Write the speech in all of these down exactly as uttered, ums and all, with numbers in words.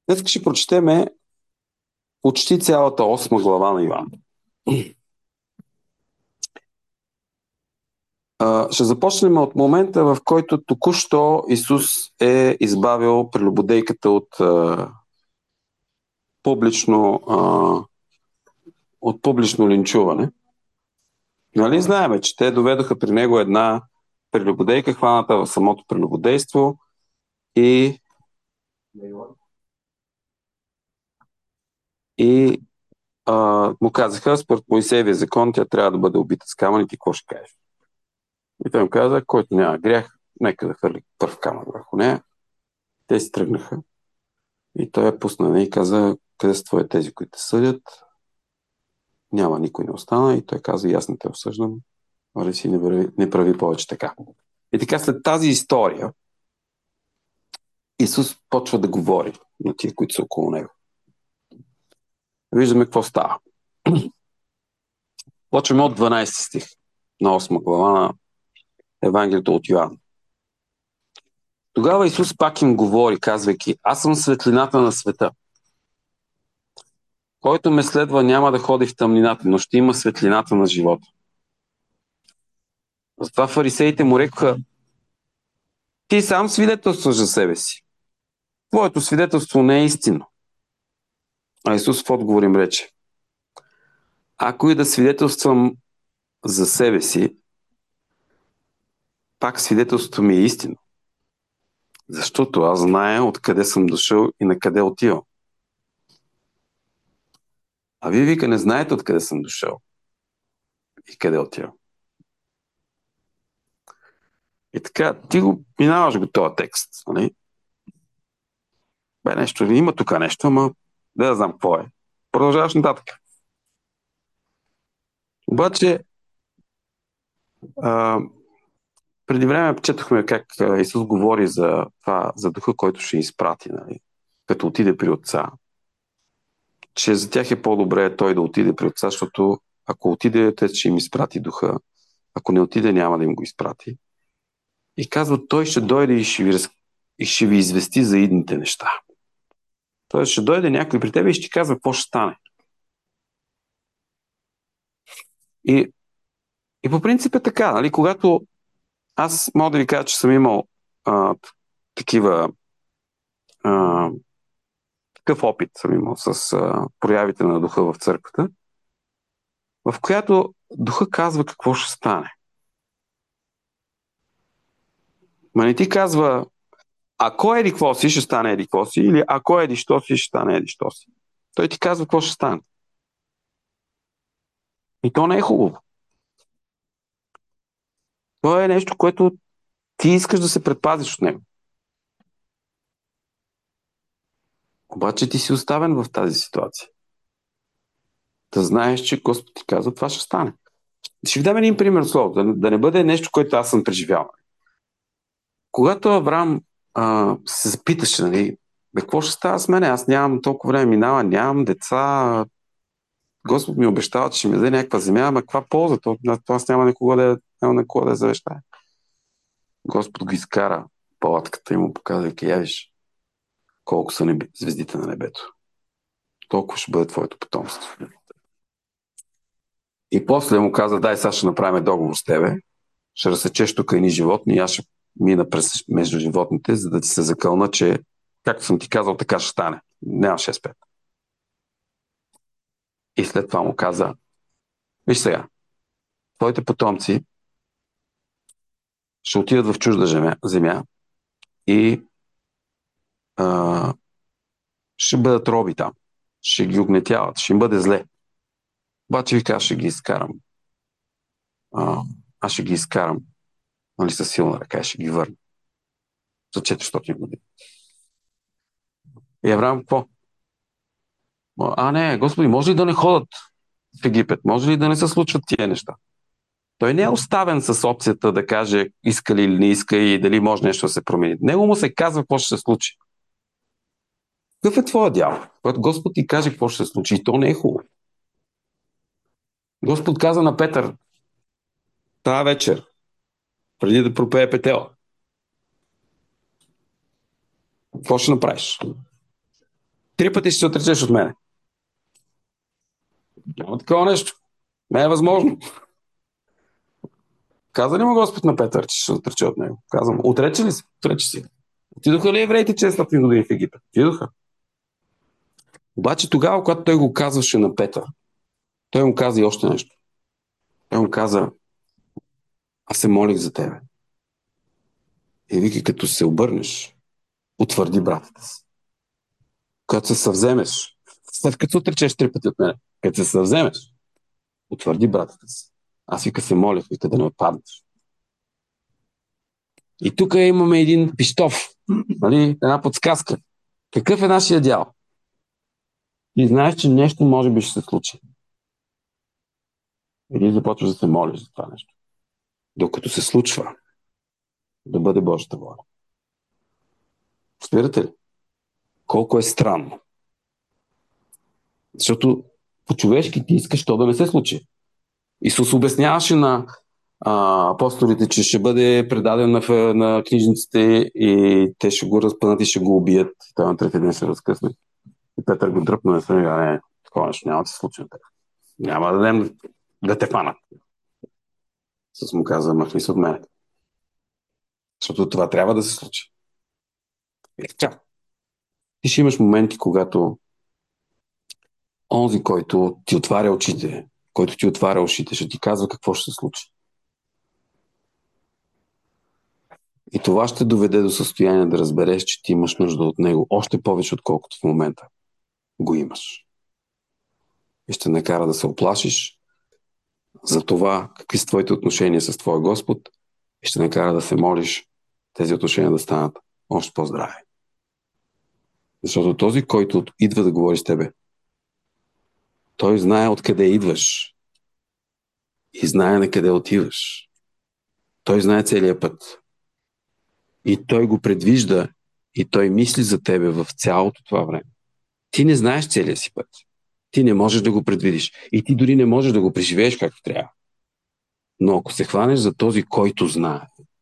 Днес ще прочетеме почти цялата осма глава на Иван. А, ще започнем от момента, в който току-що Исус е избавил прелюбодейката от а, публично, а, от публично линчуване. Нали знаеме, че те доведоха при него една прелюбодейка, хваната в самото прелюбодейство и, и а, му казаха, според Моисеевия закон, тя трябва да бъде убита с камъни, ти какво ще кажеш? И той им каза, който няма грях, нека да хвърли първ камък върху нея. Те си тръгнаха и той я пусна и каза, къде са твои тези, които те съдят? Няма, никой не остана и той каза, и аз не те осъждам, але си не, прави, не прави повече така. И така след тази история Исус почва да говори на тия, които са около него. Виждаме какво става. Почваме от дванайсети стих на осма глава на Евангелието от Йоан. Тогава Исус пак им говори, казвайки, аз съм светлината на света. Който ме следва, няма да ходи в тъмнината, но ще има светлината на живота. Затова фарисеите му рекоха, ти сам свидетелстваш за себе си. Твоето свидетелство не е истинно. А Исус в отговор им рече, ако и да свидетелствам за себе си, пак свидетелството ми е истинно. Защото аз зная откъде съм дошъл и на къде отивам. А вие вика не знаете откъде съм дошъл и къде отивам. И така, ти го минаваш го този текст. Нали? Бе, нещо, има тук нещо, ама да, да знам какво е. Продължаваш нататък. Обаче, а, преди време четохме как а, Исус говори за това, за духа, който ще изпрати, нали? Като отиде при отца. Че за тях е по-добре той да отиде при отца, защото ако отиде, те ще им изпрати духа. Ако не отиде, няма да им го изпрати. И казва, той ще дойде и ще ви, раз... и ще ви извести за идните неща. Тоест ще дойде някой при тебе и ще ти казва какво ще стане. И, и по принцип е така, нали? Когато аз мога да ви кажа, че съм имал а, такива а, такъв опит съм имал с а, проявите на духа в църквата, в която духа казва какво ще стане. Ма не ти казва, ако еди какво си, ще стане еди какво си, или ако еди що си, ще стане еди що си. Той ти казва какво ще стане. И то не е хубаво. То е нещо, което ти искаш да се предпазиш от него. Обаче ти си оставен в тази ситуация. Да знаеш, че Господ ти казва, това ще стане. Ще ви дам един пример от словото, да, да не бъде нещо, което аз съм преживял. Когато Авраам а, се запиташе, нали, бе, какво ще става с мене? Аз нямам толкова време минава, нямам деца. Господ ми обещава, че ще ми даде някаква земя, ама каква полза? То, аз няма никога да, няма на кого да я завещая. Господ го изкара палатката и му показва, я виж колко са небе, звездите на небето. Толкова ще бъде твоето потомство. И после му каза, дай сега ще направим договор с тебе, ще разсечеш тук едни животни и аз ще мина през между животните, за да ти се закълна, че както съм ти казал, така ще стане. Няма шест пет. И след това му каза, виж сега, твоите потомци ще отидат в чужда земя, земя и а, ще бъдат роби там. Ще ги огнетяват, ще им бъде зле. Обаче вика, аз ще ги изкарам. А, аз ще ги изкарам, нали, със силна ръка, ще ги върна. За четиристотин години. И Авраам какво? А, не, Господи, може ли да не ходят в Египет? Може ли да не се случват тия неща? Той не е оставен с опцията да каже иска ли или не иска и дали може нещо да се промени. Него му се казва какво ще се случи. Какъв е твоя дял? Когато Господ ти каже какво ще се случи, и то не е хубаво. Господ каза на Петър тази вечер, преди да пропее петела. Какво ще направиш? Три пъти ще се отречеш от мене. Няма такова нещо. Не е възможно. Каза ли му Господ на Петър, че ще се отрече от него? Казвам, отрече ли се? Отрече си. Отидоха ли евреите четиристотин години в Египет? Отидоха. Обаче тогава, когато той го казваше на Петър, той му каза и още нещо. Той му каза, аз се молих за тебе. И вики, като се обърнеш, утвърди братята си. Когато се съвземеш, след като се отречеш три пъти от мене, като се съвземеш, утвърди братята си. Аз вика се молих, вика да не отпаднеш. И тук имаме един пищов, нали, една подсказка. Какъв е нашия дял? И знаеш, че нещо може би ще се случи. Или започваш да се молиш за това нещо. Докато се случва, да бъде Божията воля. Разбирате ли? Колко е странно. Защото по-човешки ти искаш то да не се случи. Исус обясняваше на а, апостолите, че ще бъде предаден на, на книжниците и те ще го разпънат и ще го убият. Той на трети ден се разкъсне. И Петър го дръпна на страни, а не, такова нещо няма да се случи на теб. Няма да дадем да те фанат. Исус му каза, махни се от мен. Защото това трябва да се случи. И така. Ти ще имаш моменти, когато онзи, който ти отваря очите, който ти отваря ушите, ще ти казва какво ще се случи. И това ще доведе до състояние да разбереш, че ти имаш нужда от него още повече, отколкото в момента го имаш. И ще накара да се оплашиш за това, какви са твоите отношения с твоя Господ, и ще накара да се молиш тези отношения да станат още по-здрави. Защото този, който идва да говори с тебе, той знае откъде идваш и знае на къде отиваш. Той знае целият път. И той го предвижда и той мисли за тебе в цялото това време. Ти не знаеш целия си път. Ти не можеш да го предвидиш. И ти дори не можеш да го преживееш както трябва. Но ако се хванеш за този, който знае,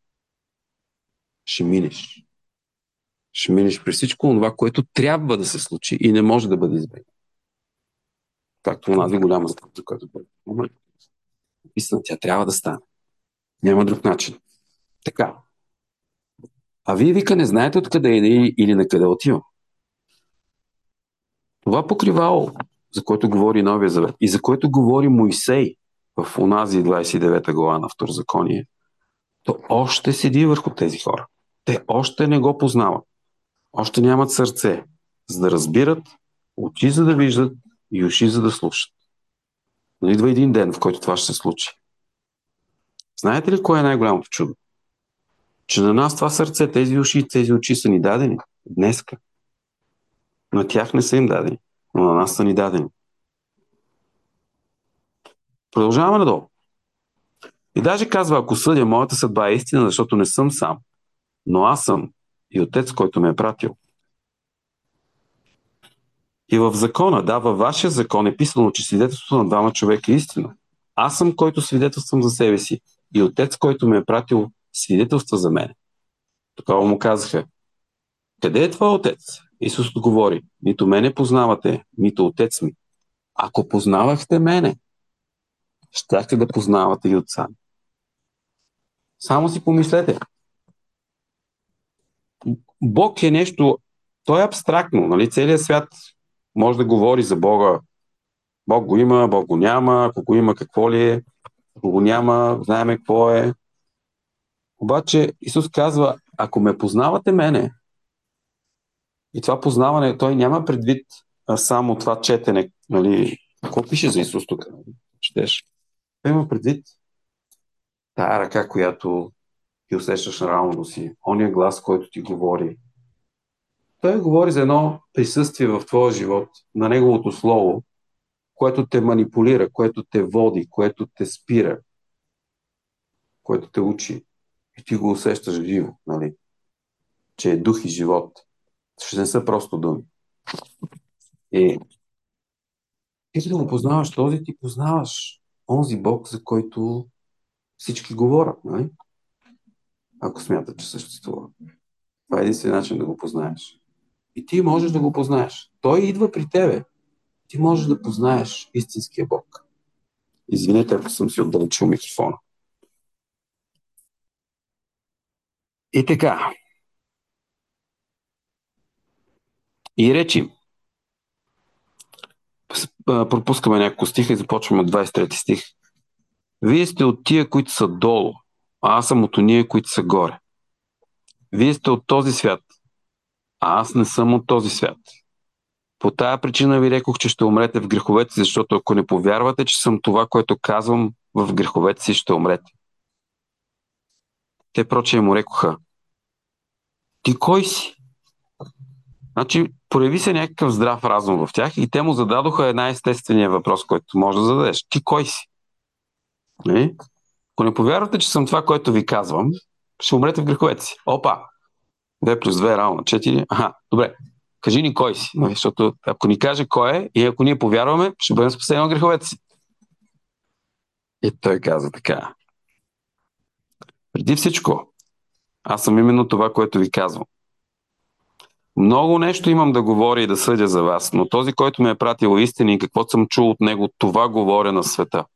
ще минеш. Ще минеш при всичко това, което трябва да се случи и не може да бъде избегнато. Както онази голяма стъпка, за която бъде. Истина, тя трябва да стане. Няма друг начин. Така. А вие, вика, не знаете откъде иде или на къде отива. Това покривало, за което говори Новия Завет и за което говори Моисей в онази двадесет и девета глава на Второзаконие, то още седи върху тези хора. Те още не го познават. Още нямат сърце, за да разбират, очи за да виждат и уши за да слушат. Но идва един ден, в който това ще се случи. Знаете ли кое е най-голямото чудо? Че на нас това сърце, тези уши, тези очи са ни дадени днеска. На тях не са им дадени, но на нас са ни дадени. Продължаваме надолу. И даже казва, ако съдя, моята съдба е истина, защото не съм сам, но аз съм и Отец, който ме е пратил. И в закона, да, във вашия закон е писано, че свидетелството на двама човека е истина. Аз съм, който свидетелствам за себе си и Отец, който ме е пратил, свидетелства за мен. Такова му казаха, къде е твой Отец? Исус отговори, нито мене познавате, нито Отец ми. Ако познавахте мене, щяхте да познавате и Отца ми. Само си помислете. Бог е нещо, то е абстрактно, нали? Целият свят може да говори за Бога. Бог го има, Бог го няма, ако го има, какво ли е, ако го няма, знаеме какво е. Обаче Исус казва, ако ме познавате мене, и това познаване, той няма предвид а, само това четене, нали? Какво пише за Исус тук? Четеш. Той има предвид тая ръка, която ти усещаш на рамото си, ония глас, който ти говори. Той говори за едно присъствие в твоя живот, на Неговото Слово, което те манипулира, което те води, което те спира, което те учи. И ти го усещаш живо, нали? Че е дух и живот. Ще не са просто думи. И ти като го познаваш този, ти познаваш онзи Бог, за който всички говорят, нали? Ако смятат, че съществува. Това е единствен начин да го познаеш. И ти можеш да го познаеш. Той идва при тебе. Ти можеш да познаеш истинския Бог. Извинете, ако съм си отдалечил микрофона. И така. И речи. Пропускаме няколко стиха и започваме от двадесет и трети стих. Вие сте от тия, които са долу, а аз съм от ония, които са горе. Вие сте от този свят, а аз не съм от този свят. По тая причина ви рекох, че ще умрете в греховете си, защото ако не повярвате, че съм това, което казвам, в греховете си ще умрете. Те прочее му рекоха: ти кой си? Значи, прояви се някакъв здрав разум в тях и те му зададоха една естествения въпрос, който може да зададеш. Ти кой си? Не? Ако не повярвате, че съм това, което ви казвам, ще умрете в греховете си. Опа! две плюс две е равно на четири. Аха, добре. Кажи ни кой си. Защото ако ни каже кой е и ако ние повярваме, ще бъдем спасени от греховете си. И той каза така: преди всичко, аз съм именно това, което ви казвам. Много нещо имам да говоря и да съдя за вас, но този, който ме е пратил истина и каквото съм чул от него, това говоря на света.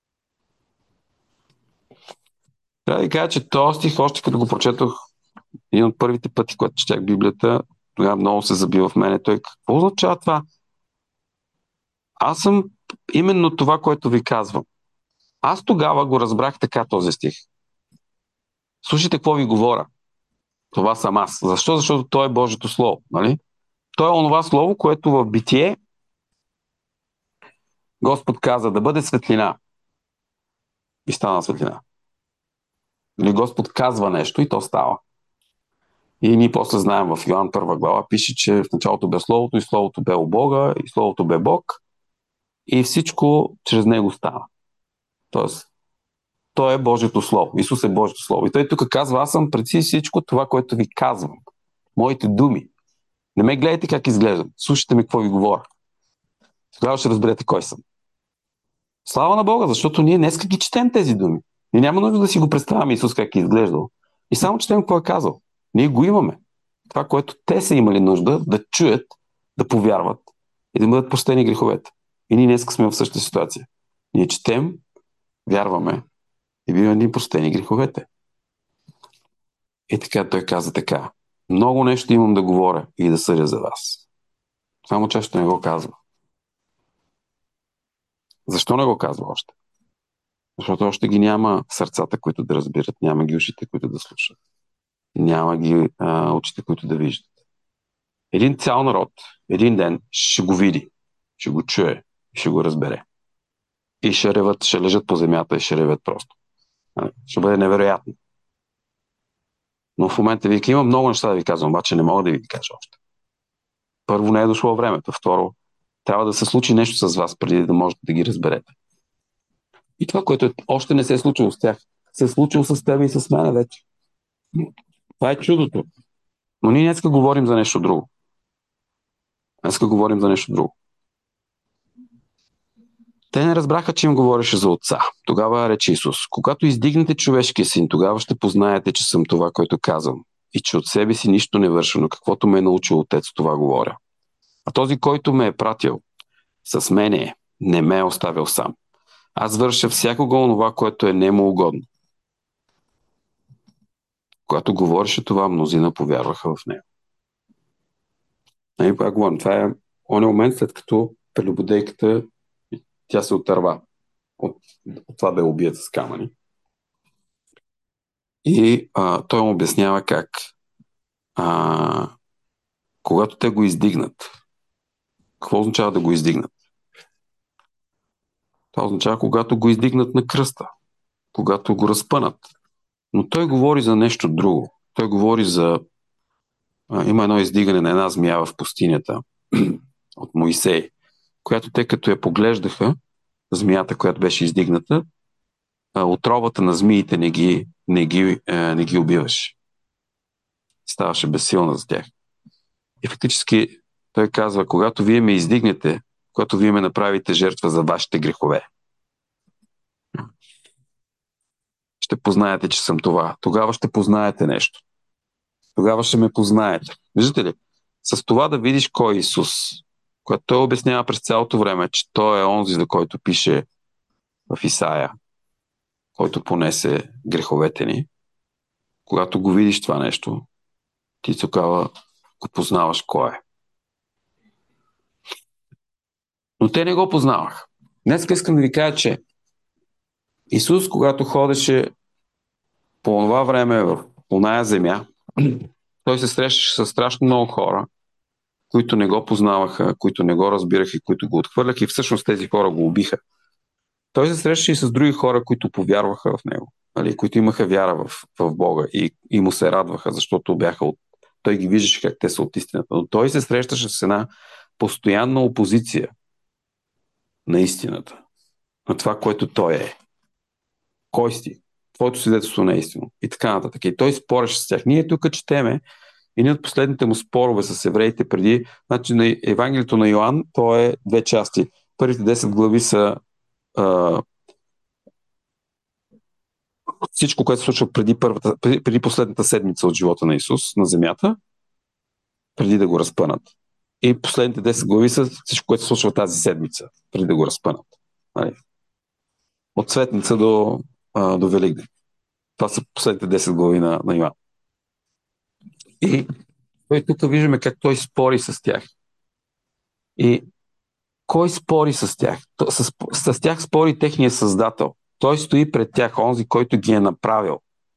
Трябва да ви кажа, че този стих, още като го прочетох един от първите пъти, когато четях Библията, тогава много се забива в мене. Той: какво означава това? Аз съм именно това, което ви казвам. Аз тогава го разбрах така този стих. Слушайте какво ви говоря. Това съм аз. Защо? Защото той е Божието Слово. Нали? Той е онова Слово, което в Битие Господ каза да бъде светлина. И стана светлина. Или Господ казва нещо и то става. И ние после знаем в Йоан първа глава пише, че в началото бе Словото и Словото бе у Бога и Словото бе Бог и всичко чрез него става. Тоест, той е Божието Слово. Исус е Божието Слово. И той тук казва: аз съм преди всичко това, което ви казвам. Моите думи. Не ме гледайте как изглеждам. Слушайте ми какво ви говоря. Тогава ще разберете кой съм. Слава на Бога, защото ние днеска ги четем тези думи. Ние няма нужда да си го представяме Исус как е изглеждал. И само четем какво е казал. Ние го имаме. Това, което те са имали нужда да чуят, да повярват и да бъдат простени греховете. И ние днеска сме в същата ситуация. Ние четем, вярваме и биваме ни простени греховете. И така той каза така: много нещо имам да говоря и да съдя за вас. Само често не го казва. Защо не го казва още? Защото още ги няма сърцата, които да разбират, няма ги ушите, които да слушат, няма ги а, очите, които да виждат. Един цял народ, един ден ще го види, ще го чуе и ще го разбере. И ще реват, ще лежат по земята и ще реват просто. Ще бъде невероятно. Но в момента вика: има много неща да ви казвам, обаче не мога да ви ги кажа още. Първо, не е дошло времето. Второ, трябва да се случи нещо с вас, преди да можете да ги разберете. И това, което още не се е случило с тях, се е случило с теб и с мен вече. Това е чудото. Но ние днеска говорим за нещо друго. Днеска говорим за нещо друго. Те не разбраха, че им говореше за Отца. Тогава рече Исус: когато издигнете човешкия син, тогава ще познаете, че съм това, което казвам. И че от себе си нищо не върша, но каквото ме е научил Отец, това говоря. А този, който ме е пратил с мене, не ме е оставил сам. Аз върша всякога онова, което е нему угодно. Когато говореше това, мнозина повярваха в него. И пак говорим, това е оня момент, след като прелюбодейката, тя се отърва от, от това да я убият с камъни. И а, той му обяснява как а, когато те го издигнат, какво означава да го издигнат? Това означава когато го издигнат на кръста, когато го разпънат. Но той говори за нещо друго. Той говори за... А, има едно издигане на една змия в пустинята от Моисей, която те като я поглеждаха, змията, която беше издигната, отровата на змиите не ги, не ги, не ги убиваше. Ставаше безсилна за тях. И фактически той казва: когато вие ме издигнете, когато вие ме направите жертва за вашите грехове, ще познаете, че съм това. Тогава ще познаете нещо. Тогава ще ме познаете. Виждате ли? с това да видиш кой е Исус, което той обяснява през цялото време, че той е онзи, за който пише в Исаия, който понесе греховете ни. Когато го видиш това нещо, ти тогава го познаваш кой е. Но те не го познаваха. Днес искам да ви кажа, че Исус, когато ходеше по това време в оная земя, той се срещаше с страшно много хора, които не го познаваха, които не го разбираха и които го отхвърляха и всъщност тези хора го убиха. Той се срещаше и с други хора, които повярваха в него, нали, които имаха вяра в, в Бога и, и му се радваха, защото бяха от... той ги виждаше как те са от истината. Но той се срещаше с една постоянна опозиция на истината, на това, което той е. Кой си? Твоето свидетелство не е истина. И така нататък. И той спореше с тях. Ние тук четеме един от последните му спорове с евреите преди, значи на Евангелието на Йоан, то е две части. Първите десет глави са а, всичко, което се случва преди, първата, преди, преди последната седмица от живота на Исус на земята, преди да го разпънат. И последните десет глави са всичко, което се случва тази седмица, преди да го разпънат. Нали? От Светница до, а, до Великден. Това са последните десет глави на, на Йоан. И той тук виждаме как той спори с тях. И кой спори с тях? С, с тях спори техния създател. Той стои пред тях, онзи, който ги е направил.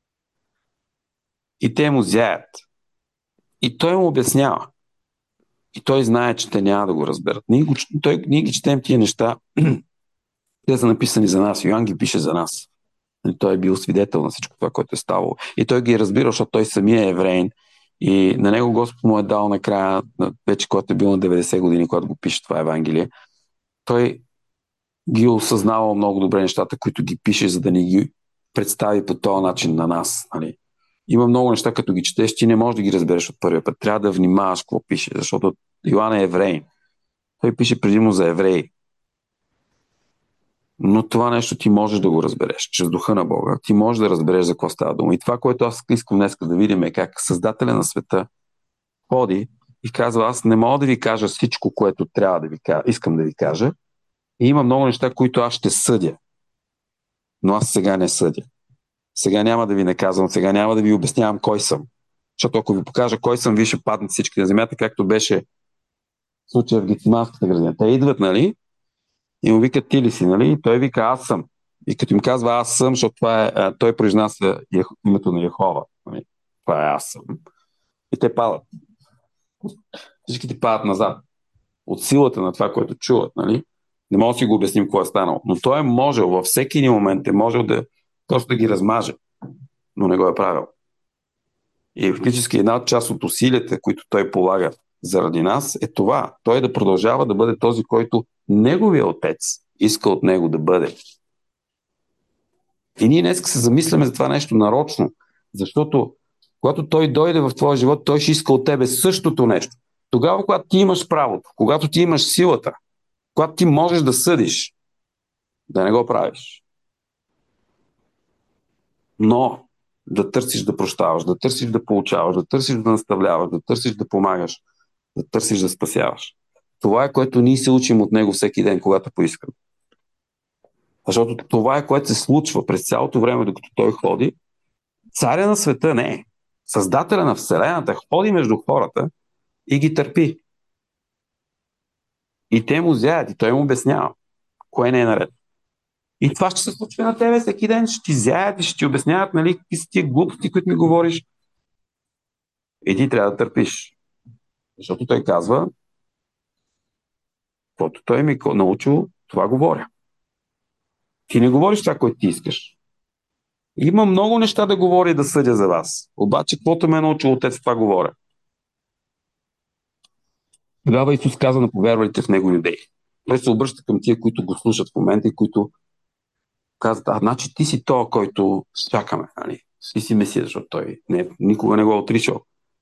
И те му зяят. И той му обяснява. И той знае, че те няма да го разберат. Ние, го, той, ние ги четем тия неща. Те са написани за нас. Йоан ги пише за нас. И той е бил свидетел на всичко това, което е ставало. И той ги е разбирал, защото той самия е евреин. И на него Господ му е дал накрая, вече когато е бил на деветдесет години, когато го пише това Евангелие. Той ги осъзнавал много добре нещата, които ги пише, за да ни ги представи по този начин на нас. Нали? Има много неща, като ги четеш, ти не можеш да ги разбереш от първия път. Трябва да внимаваш какво пише, защото Йоан е евреин. Той пише предимно за евреи. Но това нещо ти можеш да го разбереш чрез духа на Бога. Ти можеш да разбереш за какво става дума. И това, което аз искам днес да видим е как Създателя на света ходи и казва, аз не мога да ви кажа всичко, което трябва да ви кажа, искам да ви кажа. И има много неща, които аз ще съдя. Но аз сега не съдя. Сега няма да ви наказвам, сега няма да ви обяснявам кой съм. Защото ако ви покажа кой съм, вие ще паднете всички на земята, както беше в случая в Гециманската градина. Те идват, нали? И му викат, ти ли си, нали? И той вика, аз съм. И като им казва, аз съм, защото това е, а, той произнася името на Йехова. Нали? Това е аз съм. И те падат. Всички падат назад. От силата на това, което чуват, нали? Не мога да си го обясним какво е станало. Но той е можел, във всеки един момент е можел да просто да ги размаже. Но не го е правил. И фактически една част от усилията, които той полага заради нас, е това. Той да продължава да бъде този, който неговия отец иска от него да бъде. И ние днес се замисляме за това нещо нарочно, защото когато той дойде в твоя живот, той ще иска от тебе същото нещо. Тогава, когато ти имаш правото, когато ти имаш силата, когато ти можеш да съдиш, да не го правиш. Но да търсиш да прощаваш, да търсиш да получаваш, да търсиш да наставляваш, да търсиш да помагаш, да търсиш да спасяваш. Това е, което ние се учим от него всеки ден, когато поискам. Защото това е, което се случва през цялото време, докато той ходи. Царя на света не е. Създателя на Вселената ходи между хората и ги търпи. И те му зяят, и той му обяснява кое не е наред. И това ще се случва на тебе всеки ден. Ще ти зяят и ще ти обясняват, нали, какви са тия глупости, които ми говориш. И ти трябва да търпиш. Защото той казва, каквото той ми е научил, това говоря. Ти не говориш това, което ти искаш. Има много неща да говоря и да съдя за вас. Обаче, каквото ме е научил отец, това говоря. Тогава Исус каза на повярвалите в него юдеи. Той се обръща към тия, които го слушат в момента и които казват, а, значи ти си то, който чакаме. Нали? Ти си Месия, защото той не, никога не го е отричал.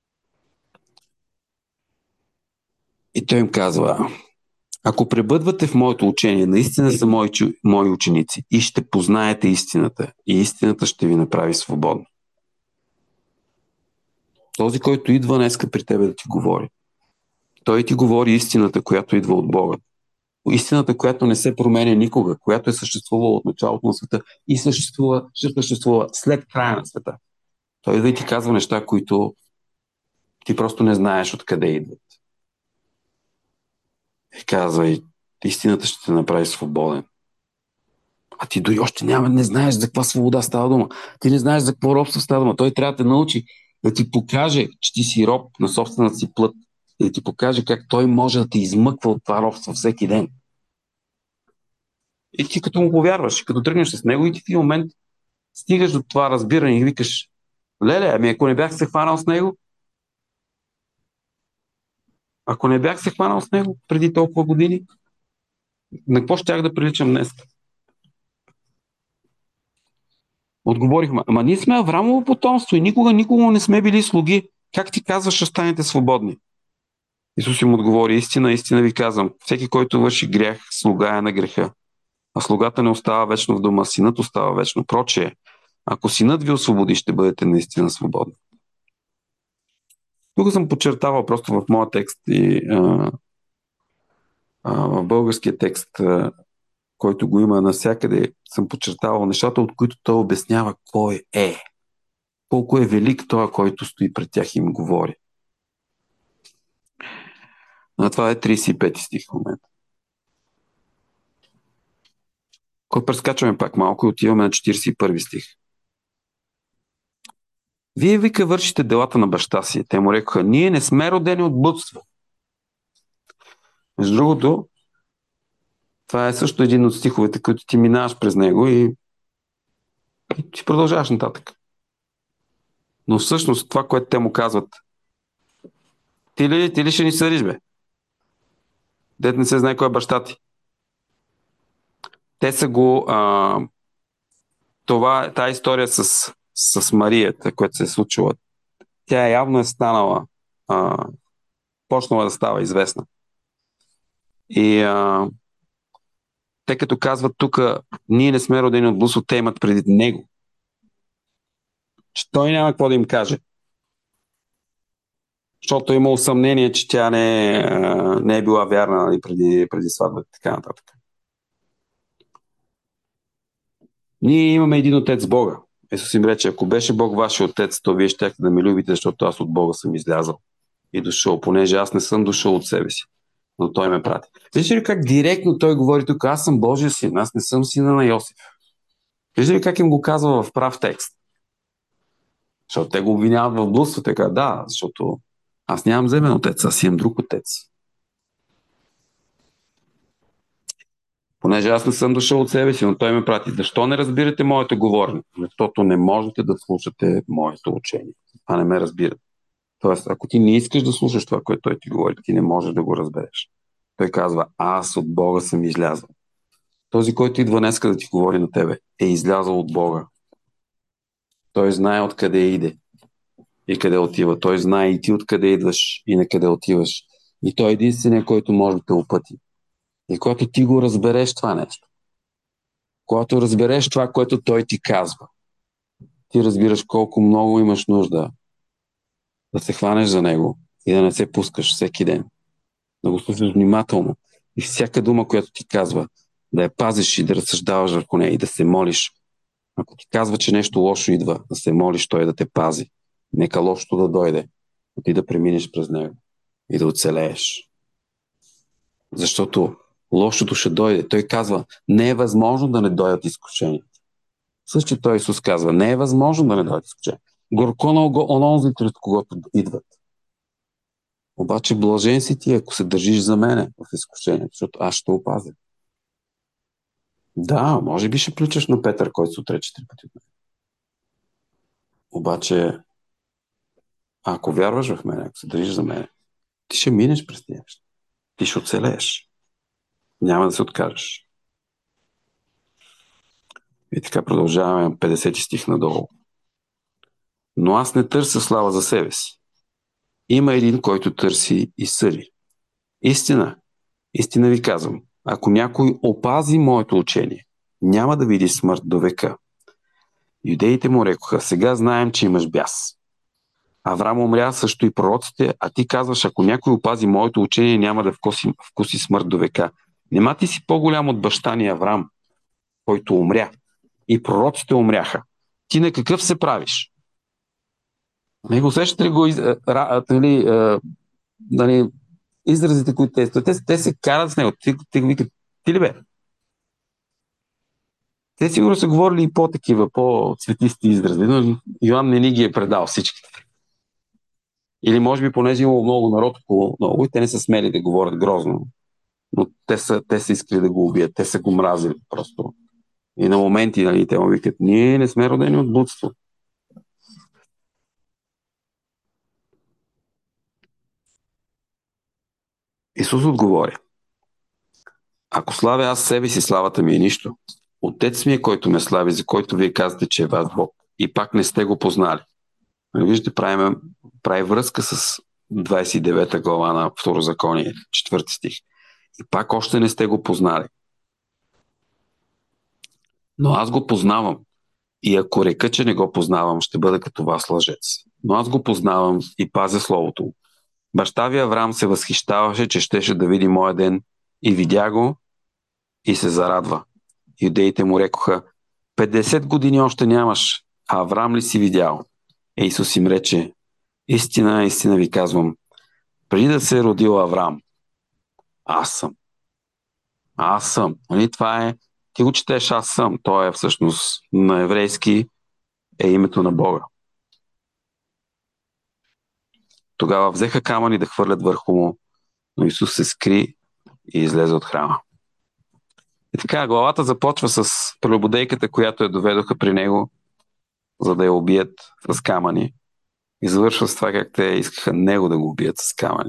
И той им казва, ако пребъдвате в моето учение, наистина са мои, мои ученици и ще познаете истината и истината ще ви направи свободни. Този, който идва днеска при тебе да ти говори, Той ти говори истината, която идва от Бога. Истината, която не се променя никога, която е съществувала от началото на света и съществува, ще съществува след края на света. Той да ти казва неща, които ти просто не знаеш откъде идват. И казва, и истината ще те направи свободен. А ти дори още няма, не знаеш за каква свобода става дума. Ти не знаеш за какво робство става дума. Той трябва да те научи, да ти покаже, че ти си роб на собствената си плът. И да ти покаже как той може да те измъква от това робство всеки ден. И ти като му повярваш, като тръгнеш с него и ти в един момент стигаш до това разбиране и викаш, леле, ами ако не бях се хванал с него, ако не бях се хванал с него преди толкова години, на какво щях да приличам днес? Отговорихме, ама ние сме Аврамово потомство и никога, никога не сме били слуги. Как ти казваш, ще станете свободни? Исус им отговори, истина, истина ви казвам, всеки, който върши грях, слуга е на греха. А слугата не остава вечно в дома, синът остава вечно. Прочее, ако синът ви освободи, ще бъдете наистина свободни. Тук съм подчертавал просто в моя текст и а, а, в българския текст, а, който го има навсякъде, съм подчертавал нещата, от които той обяснява кой е. Колко е велик той, който стои пред тях и им говори. А това е тридесет и пети стих в момента. Кой прескачаме пак малко и отиваме на четиридесет и първи стих. Вие, вика, вършите делата на баща си. Те му рекоха, ние не сме родени от блудство. Между другото, това е също един от стиховете, които ти минаваш през него и, и ти продължаваш нататък. Но всъщност това, което те му казват, ти ли, ти ли ще ни съдиш, бе? Дет не се знае кой е баща ти. Те са го... А, това, тази история с, с Марията, която се е случила, тя явно е станала, а, почнала да става известна. И а, те като казват тук, ние не сме родени от блудство, те имат преди него. Че той няма какво да им каже. Защото е имал съмнение, че тя не, е, не е била вярна, нали, преди, преди сватбата и така нататък. Ние имаме един отец Бога. Исус им рече, ако беше Бог вашия отец, то вие щяхте да ме любите, защото аз от Бога съм излязъл и дошъл, понеже аз не съм дошъл от себе си, но той ме прати. Виждате ли как директно той говори тук, аз съм Божия син, аз не съм сина на Йосиф. Виждате ли как им го казва в прав текст? Защото те го обвиняват в блудство, така да, защото аз нямам земен отец, аз имам друг отец. Понеже аз не съм дошъл от себе си, но той ме прати. Защо не разбирате моето говорене? Защото не можете да слушате моето учение. Това не ме разбирате. Тоест, ако ти не искаш да слушаш това, което той ти говори, ти не можеш да го разбереш. Той казва, аз от Бога съм излязъл. Този, който идва днеска да ти говори на тебе, е излязъл от Бога. Той знае откъде иде и къде отива. Той знае и ти откъде идваш и на къде отиваш. И той е единственият, който може да те опъти. И когато ти го разбереш това нещо, когато разбереш това, което той ти казва, ти разбираш колко много имаш нужда да се хванеш за него и да не се пускаш всеки ден. Да го слушаш внимателно и всяка дума, която ти казва, да я пазиш и да разсъждаваш върху нея и да се молиш. Ако ти казва, че нещо лошо идва, да се молиш той да те пази. Нека лошото да дойде, а ти да преминеш през него и да оцелееш. Защото лошото ще дойде. Той казва, не е възможно да не дойдат изкушения. Също той Исус казва, не е възможно да не дойдат изкушения. Горко на ононзите, от когото идват. Обаче блажен си ти, ако се държиш за мене в изкушението, защото аз ще опазя. Да, може би ще приличаш на Петър, който се отрече три пъти от мен. Обаче, ако вярваш в мене, ако се държиш за мене, ти ще минеш през тия неща. Ти ще оцелееш. Няма да се откажеш. И така продължаваме петдесети стих надолу. Но аз не търся слава за себе си. Има един, който търси и съди. Истина, истина ви казвам, ако някой опази моето учение, няма да види смърт до века. Юдеите му рекоха, сега знаем, че имаш бяс. Авраам умря, също и пророците, а ти казваш, ако някой опази моето учение, няма да вкуси, вкуси смърт до века. Нема ти си по-голям от баща ни Авраам, който умря. И пророците умряха. Ти на какъв се правиш? Не го усещате ли го из, ра, нали, а, нали, изразите, които те, те, те се карат с него. Ти, ти го викат, ти ли бе? Те сигурно са говорили и по-такива, по-цветисти изрази, но Йоан не ни ги е предал всичките. Или може би, понеже имало много народ около много и те не са смели да говорят грозно, но те са, те са искали да го убият, те са го мразили просто. И на моменти, нали, те му викат, ние не сме родени от блудство. Исус отговори, ако славя аз себе си, славата ми е нищо. Отец ми е, който ме слави, за който вие казвате, че е вас Бог. И пак не сте го познали. Нали, виждате, правим, прави връзка с двадесет и девета глава на Второзаконие, четвърти стих. И пак още не сте го познали. Но аз го познавам. И ако река, че не го познавам, ще бъда като вас лъжец. Но аз го познавам и пазя словото. Баща ви Авраам се възхищаваше, че щеше да види моя ден и видя го и се зарадва. Юдеите му рекоха, петдесет години още нямаш, а Авраам ли си видял? Е, Исус им рече, истина, истина ви казвам, преди да се е родил Авраам, аз съм. Аз съм. Нали, това е, ти го четеш аз съм. То е всъщност на еврейски е името на Бога. Тогава взеха камъни да хвърлят върху му, но Исус се скри и излезе от храма. И така, главата започва с прелюбодейката, която я доведоха при него, за да я убият с камъни. И завършва с това как те искаха него да го убият с камъни.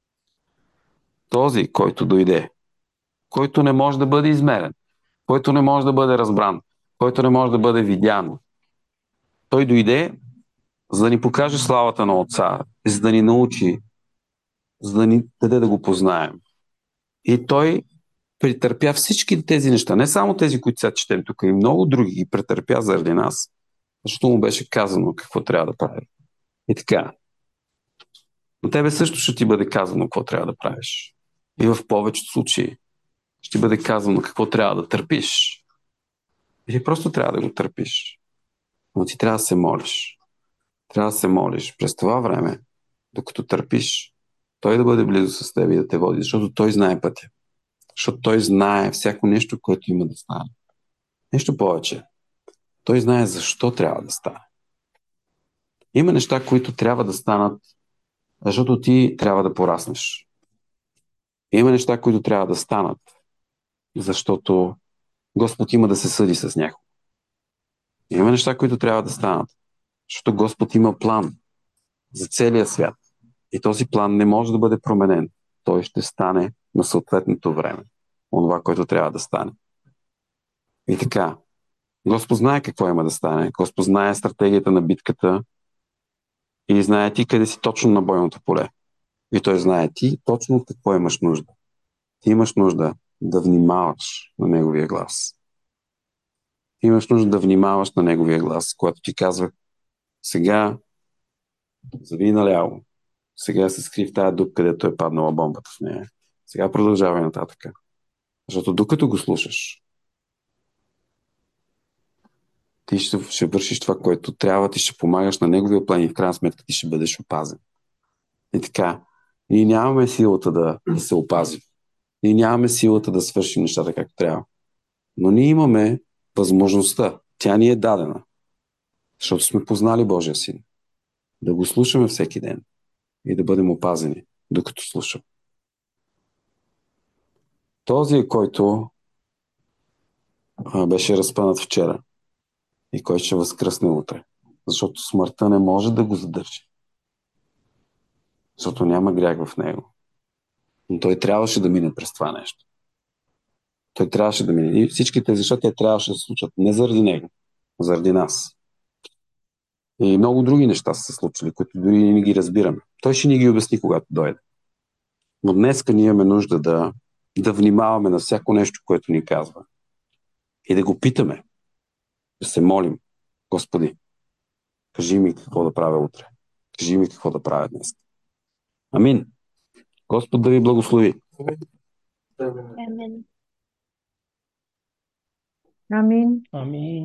Този, който дойде, който не може да бъде измерен, който не може да бъде разбран, който не може да бъде видян. Той дойде, за да ни покаже славата на Отца, за да ни научи, за да ни даде да го познаем. И той претърпя всички тези неща, не само тези, които сега четем тук, и много други ги претърпя заради нас, защото му беше казано какво трябва да прави. И така, на тебе също ще ти бъде казано какво трябва да правиш. И в повечето случаи ще ти бъде казано какво трябва да търпиш. Или просто трябва да го търпиш. Но ти трябва да се молиш. Трябва да се молиш през това време, докато търпиш, той да бъде близо с теб и да те води, защото той знае пътя. Защото той знае всяко нещо, което има да стане. Нещо повече. Той знае защо трябва да стане. Има неща, които трябва да станат, защото ти трябва да пораснеш. Има неща, които трябва да станат, защото Господ има да се съди с някого. Има неща, които трябва да станат, защото Господ има план за целия свят. И този план не може да бъде променен. Той ще стане на съответното време. Онова, което трябва да стане. И така, Господ знае какво има да стане. Господ знае стратегията на битката и знае ти къде си точно на бойното поле. И той знае ти точно от какво имаш нужда. Ти имаш нужда да внимаваш на Неговия глас. Ти имаш нужда да внимаваш на Неговия глас, когато ти казва сега зави наляво, сега се скри в тази дупка, където е паднала бомбата в нея. Сега продължавай нататък. Защото докато го слушаш, ти ще, ще вършиш това, което трябва, ти ще помагаш на Неговия план и в крайна сметка ти ще бъдеш опазен. И така, ние нямаме силата да, да се опазим. Ние нямаме силата да свършим нещата както трябва. Но ние имаме възможността. Тя ни е дадена. Защото сме познали Божия син. Да го слушаме всеки ден. И да бъдем опазени, докато слушам. Този, който а, беше разпънат вчера и който ще възкръсне утре. Защото смъртта не може да го задържи. Защото няма грях в него. Но той трябваше да мине през това нещо. Той трябваше да мине. И всички тези неща те трябваше да се случат не заради него, а заради нас. И много други неща са се случили, които дори не ги разбираме. Той ще ни ги обясни, когато дойде. Но днеска ние имаме нужда да, да внимаваме на всяко нещо, което ни казва. И да го питаме. Да се молим. Господи, кажи ми какво да правя утре. Кажи ми какво да правя днес. Амин. Господ да ви благослови. Амин. Амин. Амин.